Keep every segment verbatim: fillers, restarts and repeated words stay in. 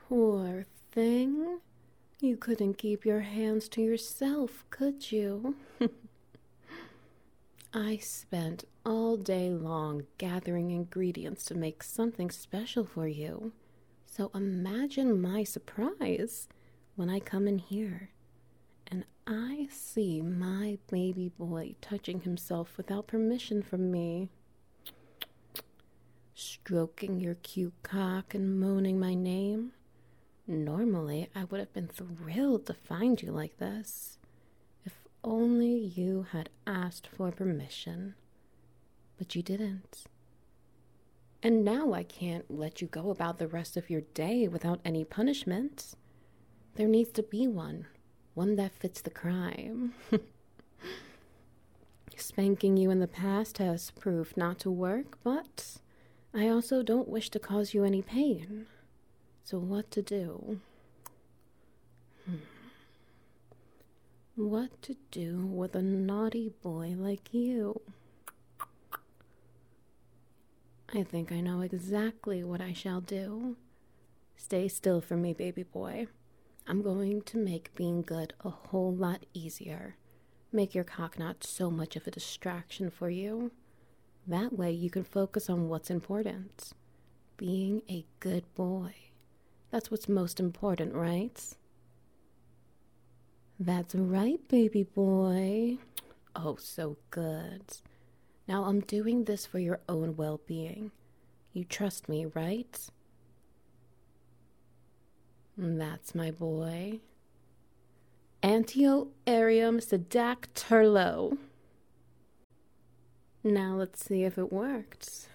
Poor thing. You couldn't keep your hands to yourself, could you? I spent all day long gathering ingredients to make something special for you. So imagine my surprise when I come in here and I see my baby boy touching himself without permission from me, stroking your cute cock and moaning my name. Normally, I would have been thrilled to find you like this. If only you had asked for permission. But you didn't. And now I can't let you go about the rest of your day without any punishment. There needs to be one. One that fits the crime. Spanking you in the past has proved not to work, but I also don't wish to cause you any pain. So what to do? Hmm. What to do with a naughty boy like you? I think I know exactly what I shall do. Stay still for me, baby boy. I'm going to make being good a whole lot easier. Make your cock not so much of a distraction for you. That way you can focus on what's important. Being a good boy. That's what's most important, right? That's right, baby boy. Oh, so good. Now I'm doing this for your own well-being. You trust me, right? That's my boy. Antio-Arium Sedacturlo. Now let's see if it worked.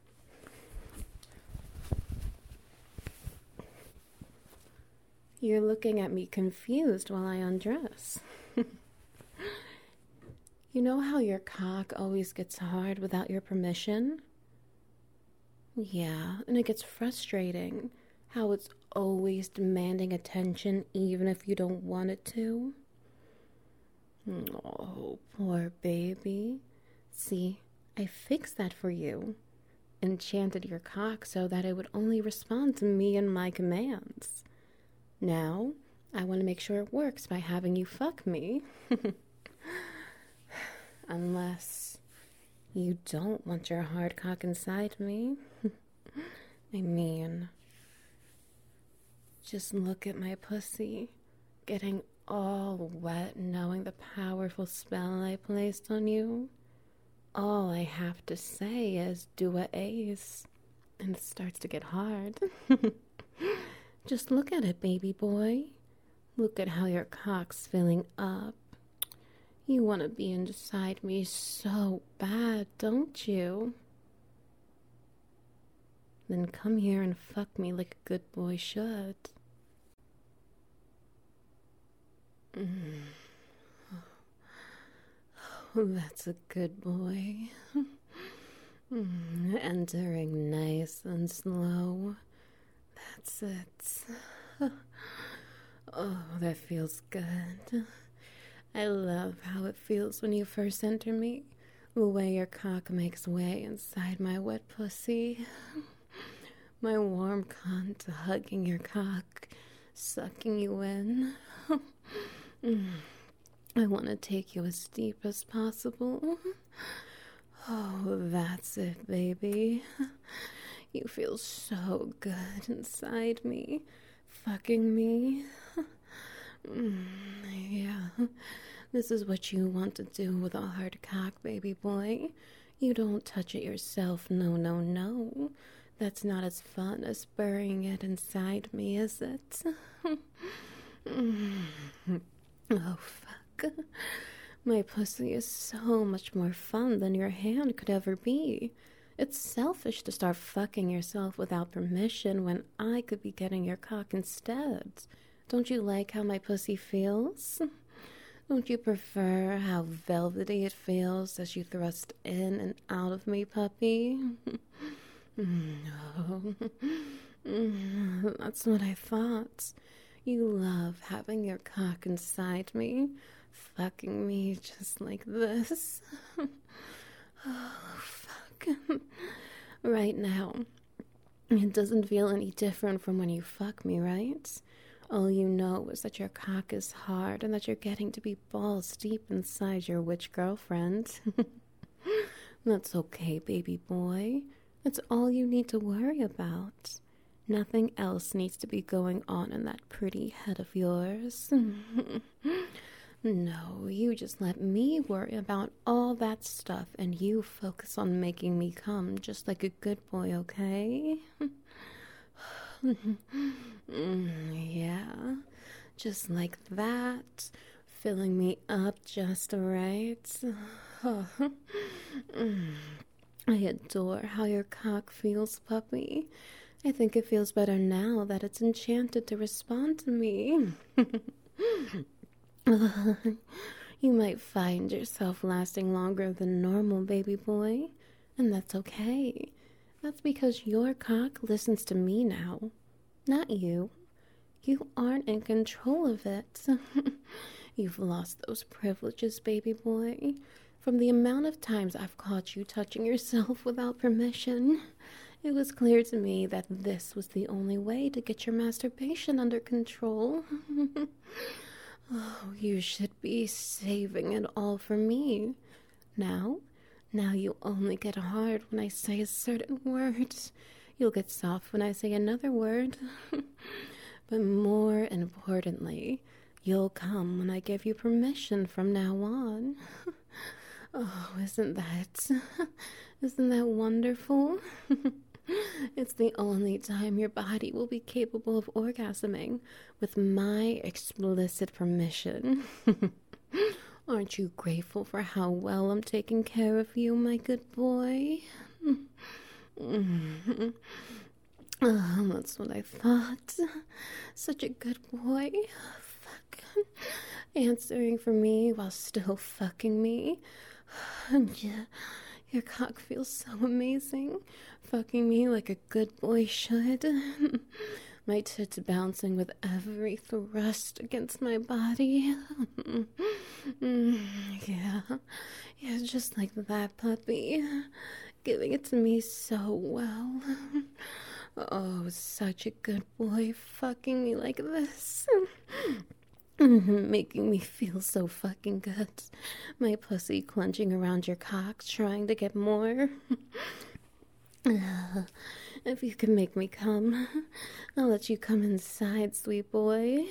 You're looking at me confused while I undress. You know how your cock always gets hard without your permission? Yeah, and it gets frustrating. How it's always demanding attention even if you don't want it to. Oh, poor baby. See, I fixed that for you. Enchanted your cock so that it would only respond to me and my commands. Now, I want to make sure it works by having you fuck me. Unless you don't want your hard cock inside me. I mean, just look at my pussy, getting all wet knowing the powerful spell I placed on you. All I have to say is do a ace, and it starts to get hard. Just look at it, baby boy. Look at how your cock's filling up. You want to be inside me so bad, don't you? Then come here and fuck me like a good boy should. Mm. Oh, that's a good boy. Mm, entering nice and slow. That's it. Oh, that feels good. I love how it feels when you first enter me. The way your cock makes way inside my wet pussy. My warm cunt hugging your cock, sucking you in. I want to take you as deep as possible. Oh, that's it, baby. You feel so good inside me, fucking me. Mm, yeah, this is what you want to do with a hard cock, baby boy. You don't touch it yourself, no, no, no. That's not as fun as burying it inside me, is it? Oh, fuck. My pussy is so much more fun than your hand could ever be. It's selfish to start fucking yourself without permission when I could be getting your cock instead. Don't you like how my pussy feels? Don't you prefer how velvety it feels as you thrust in and out of me, puppy? No. That's what I thought. You love having your cock inside me, fucking me just like this. Oh, fuck. Right now, It doesn't feel any different from when you fuck me, right? All you know is that your cock is hard and that you're getting to be balls deep inside your witch girlfriend. That's okay, baby boy. That's all you need to worry about. Nothing else needs to be going on in that pretty head of yours. No, you just let me worry about all that stuff and you focus on making me come just like a good boy, okay? Yeah, just like that. Filling me up just right. I adore how your cock feels, puppy. I think it feels better now that it's enchanted to respond to me. You might find yourself lasting longer than normal, baby boy, and that's okay. That's because your cock listens to me now, not you. You aren't in control of it. You've lost those privileges, baby boy. From the amount of times I've caught you touching yourself without permission, it was clear to me that this was the only way to get your masturbation under control. Oh, you should be saving it all for me. Now, now you only get hard when I say a certain word. You'll get soft when I say another word. But more importantly, you'll come when I give you permission from now on. Oh, isn't that, isn't that wonderful? It's the only time your body will be capable of orgasming with my explicit permission. Aren't you grateful for how well I'm taking care of you, my good boy? Oh, that's what I thought. Such a good boy. Fuck. Answering for me while still fucking me. Yeah. Your cock feels so amazing, fucking me like a good boy should. My tits bouncing with every thrust against my body. Yeah, yeah, just like that, puppy. Giving it to me so well. Oh, such a good boy fucking me like this. Making me feel so fucking good. My pussy clenching around your cock, trying to get more. Uh, if you can make me come, I'll let you come inside, sweet boy.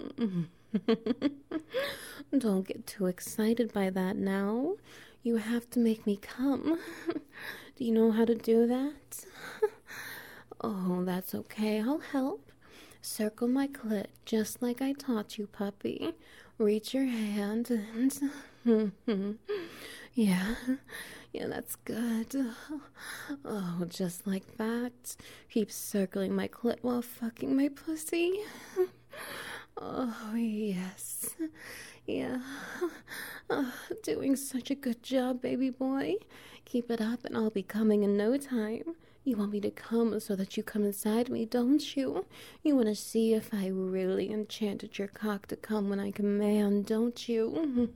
Don't get too excited by that now. You have to make me come. Do you know how to do that? Oh, that's okay. I'll help. Circle my clit just like I taught you, puppy. Reach your hand and... yeah, yeah, that's good. Oh, just like that. Keep circling my clit while fucking my pussy. Oh, yes. Yeah. Oh, doing such a good job, baby boy. Keep it up and I'll be coming in no time. You want me to come so that you come inside me, don't you? You want to see if I really enchanted your cock to come when I command, don't you?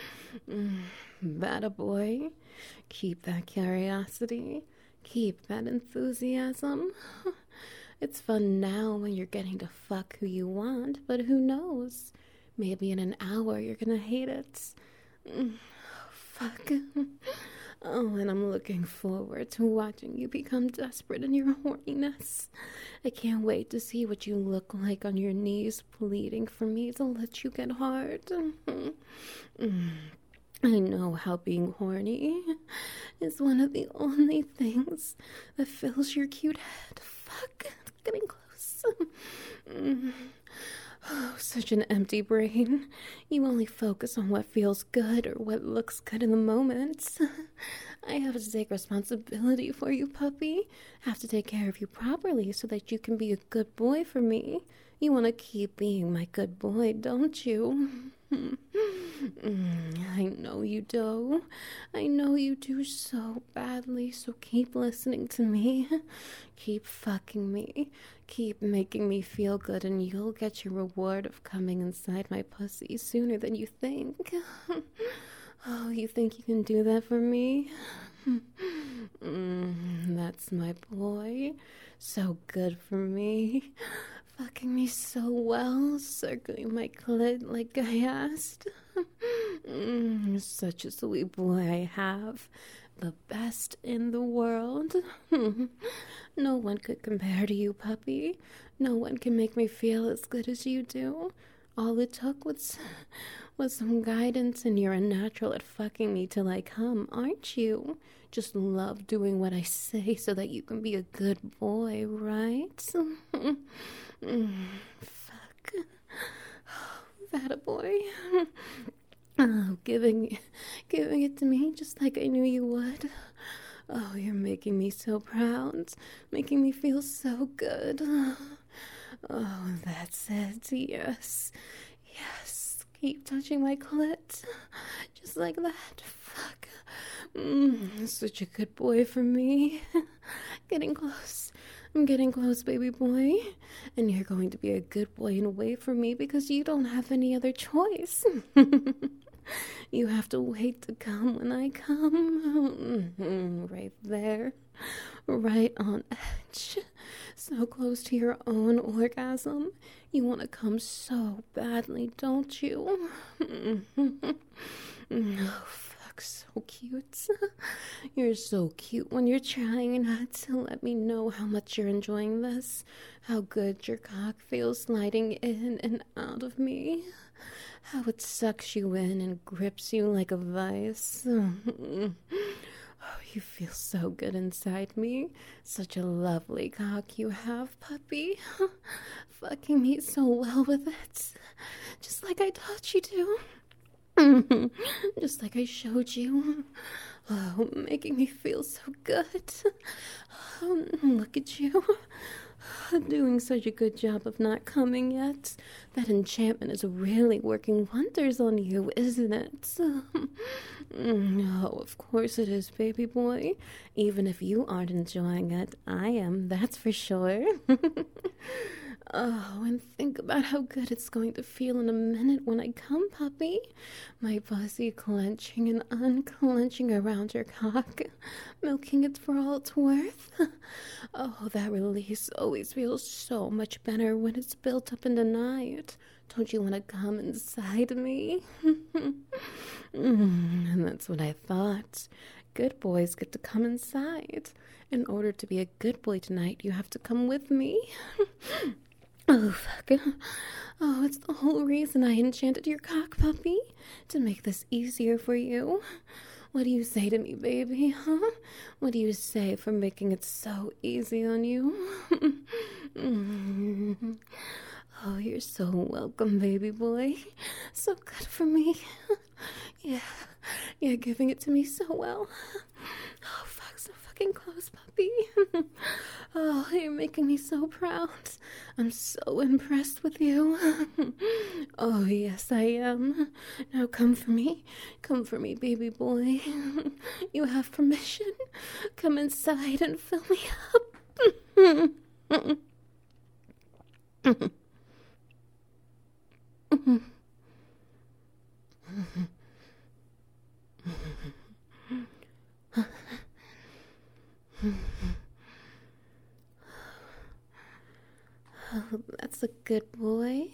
Bada boy. Keep that curiosity. Keep that enthusiasm. It's fun now when you're getting to fuck who you want, but who knows? Maybe in an hour you're gonna hate it. Fuck. Oh, and I'm looking forward to watching you become desperate in your horniness. I can't wait to see what you look like on your knees pleading for me to let you get hard. I know how being horny is one of the only things that fills your cute head. Fuck, it's getting close. Oh, such an empty brain. You only focus on what feels good or what looks good in the moment. I have to take responsibility for you, puppy. I have to take care of you properly so that you can be a good boy for me. You want to keep being my good boy, don't you? I know you do. I know you do so badly, so keep listening to me. Keep fucking me. Keep making me feel good and you'll get your reward of coming inside my pussy sooner than you think. Oh, you think you can do that for me? Mm, that's my boy. So good for me. Fucking me so well, circling my clit like I asked. Mm, such a sweet boy I have. The best in the world. No one could compare to you, puppy. No one can make me feel as good as you do. All it took was, was some guidance, and you're a natural at fucking me till I come, aren't you? Just love doing what I say so that you can be a good boy, right? Mm, fuck. That a boy. Oh, giving, giving it to me just like I knew you would. Oh, you're making me so proud, making me feel so good. Oh, that's it. Yes, yes. Keep touching my clit, just like that. Fuck. Mm, such a good boy for me. Getting close. I'm getting close, baby boy. And you're going to be a good boy and wait for me because you don't have any other choice. You have to wait to come when I come. Mm-hmm, right there. Right on edge. So close to your own orgasm. You want to come so badly, don't you? Oh, fuck, so cute. You're so cute when you're trying not to let me know how much you're enjoying this. How good your cock feels sliding in and out of me. How it sucks you in and grips you like a vice. Oh, you feel so good inside me. Such a lovely cock you have, puppy. Fucking me so well with it. Just like I taught you to. Just like I showed you. Oh, making me feel so good. Oh, look at you. Doing such a good job of not coming yet. That enchantment is really working wonders on you, isn't it? No, of course it is, baby boy. Even if you aren't enjoying it, I am, that's for sure. Oh, and think about how good it's going to feel in a minute when I come, puppy. My pussy clenching and unclenching around your cock, milking it for all it's worth. Oh, that release always feels so much better when it's built up in the night. Don't you want to come inside me? mm, and that's what I thought. Good boys get to come inside. In order to be a good boy tonight, you have to come with me. Oh, fuck. Oh, it's the whole reason I enchanted your cock, puppy. To make this easier for you. What do you say to me, baby, huh? What do you say for making it so easy on you? mm. Oh, you're so welcome, baby boy. So good for me. Yeah, you're giving it to me so well. Oh, fuck, so fucking close, puppy. Oh, you're making me so proud. I'm so impressed with you. Oh, yes, I am. Now come for me. Come for me, baby boy. You have permission. Come inside and fill me up. Oh, that's a good boy.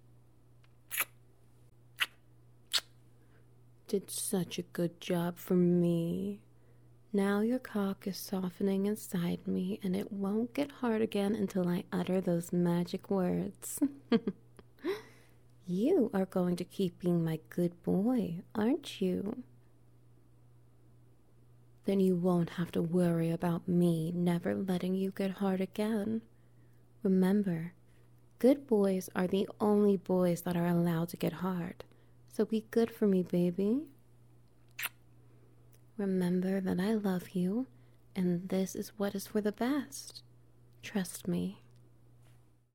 Did such a good job for me. Now your cock is softening inside me, and it won't get hard again until I utter those magic words. You are going to keep being my good boy, aren't you? Then you won't have to worry about me never letting you get hard again. Remember, good boys are the only boys that are allowed to get hard. So be good for me, baby. Remember that I love you, and this is what is for the best. Trust me.